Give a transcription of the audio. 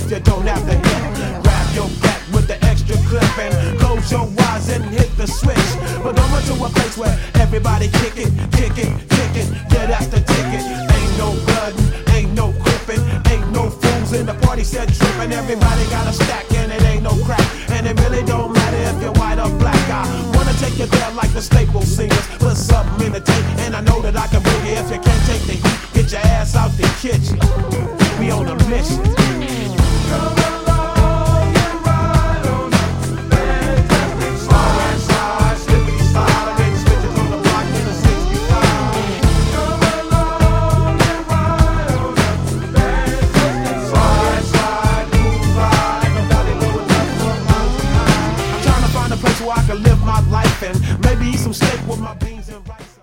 if you don't have the hip. Grab your back with the extra clip and close your eyes and hit the switch. But over to a place where everybody kick it, kick it, kick it, get out the ticket. Ain't no bloodin', ain't no crippin', ain't no fools in the party set trippin'. Everybody got a stack and it ain't no crack, and it really don't matter if you're white or black. I wanna take you there like the Staples singers, put something in the tape, and I know that I can bring you. If you can't take the heat, get your ass out the kitchen. We on a mission. Come along and ride on a fantastic slide, slide, slippity slide. I made switches on the block in a 65. Come along and ride on a fantastic slide, slide, move right like a valley low enough for a mountain high. I'm trying to find a place where I can live my life and maybe eat some steak with my beans and rice.